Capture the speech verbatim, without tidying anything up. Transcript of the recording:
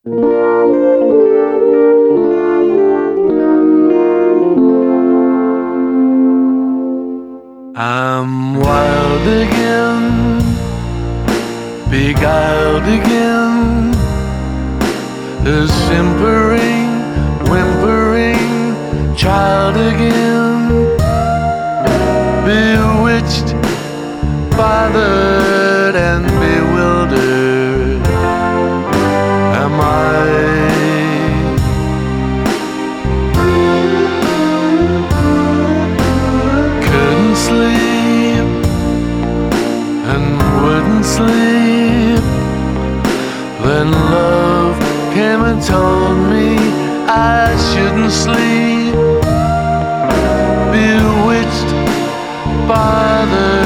I'm wild again, beguiled again, a simpering, whimpering child again, bewitched, bothered and bewildered am I. Couldn't sleep and wouldn't sleep, then love came and told me I shouldn't sleep, bewitched, bothered